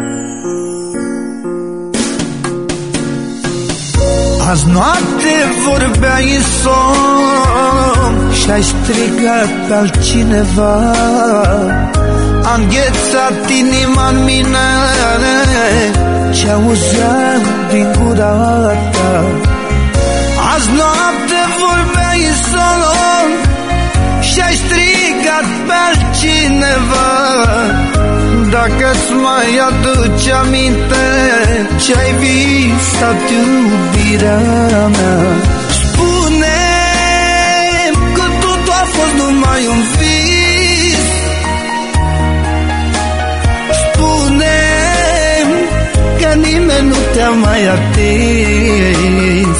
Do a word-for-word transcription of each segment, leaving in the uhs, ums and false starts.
Azi noapte vorbeai somn și-ai strigat pe altcineva. A înghețat inima-n mine ce auzeam din gura ta. Azi noapte vorbeai somn și-ai strigat pe altcineva. Dacă-ți mai aduci aminte ce-ai visat iubirea mea, spune-mi că totul a fost numai un vis. Spune-mi că nimeni nu te-a mai atins.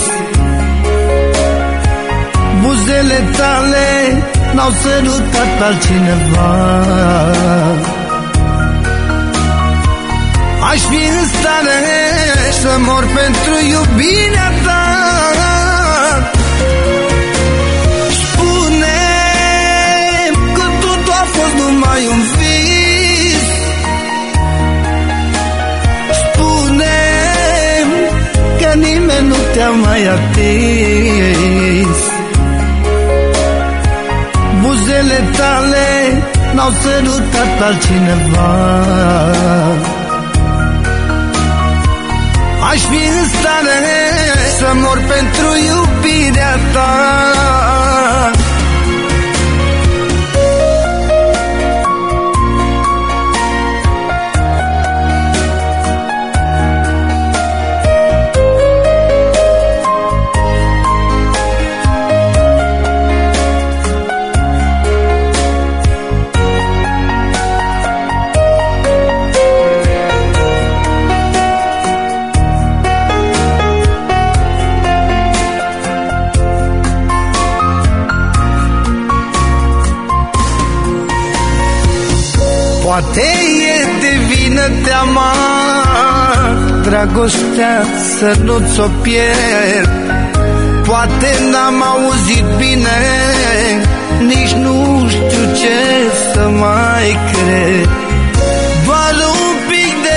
Buzele tale n-au sărutat pe altcineva. Aș fi în stare să mor pentru iubirea ta. Spune-mi că totul a fost numai un vis. Spune-mi că nimeni nu te-a mai atins. Buzele tale n-au sărutat pe altcineva. Aș fi în stare să mor pentru iubirea ta. Poate e de vină teama, dragostea să nu-ți o pierd. Poate n-am auzit bine, nici nu știu ce să mai cred. Doar un pic de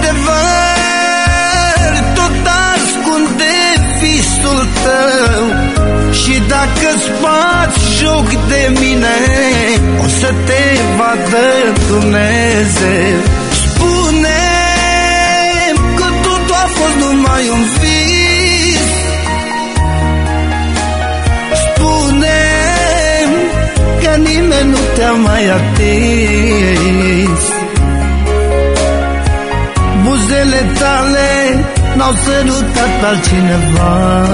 adevăr tot ascunde visul tău. Și dacă-ți bați joc de mine, o să te vadă Dumnezeu. Spune-mi că totul a fost numai un vis. Spune-mi că nimeni nu te-a mai atins. Buzele tale n-au sărutat pe altcineva.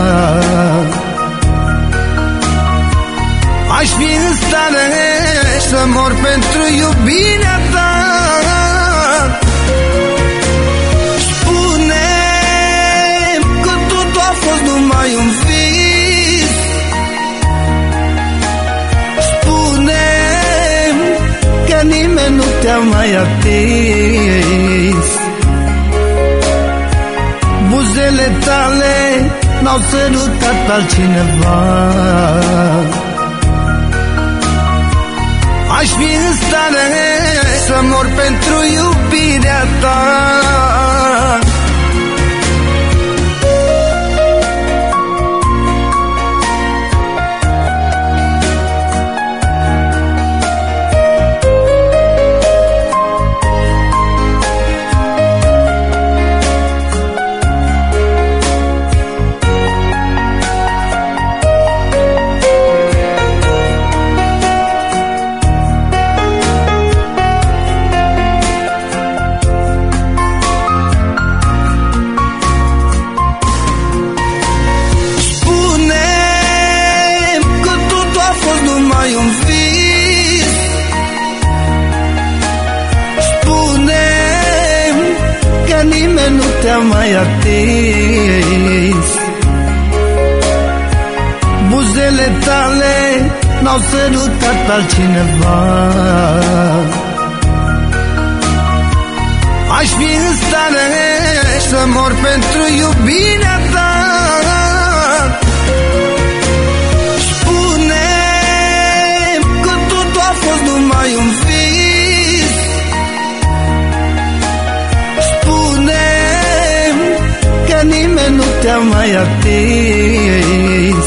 Aș fi în stare să mor pentru iubirea ta. Spune-mi că totul a fost numai un vis. Spune-mi că nimeni nu te-a mai atins. Buzele tale n-au sărutat pe altcineva. Aș fi în stare să mor pentru iubirea ta. Nu te-a mai atins. Buzele tale n-au sărutat pe altcineva. Aș fi în stare să mor pentru iubirea ta. Spune-mi că totul a fost numai un vis. n-am mai atins.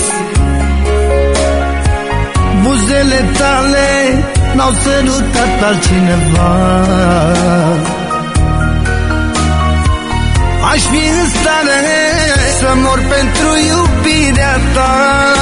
Buzele tale n-au sărutat altcineva. Aș fi în stare să mor pentru iubirea ta.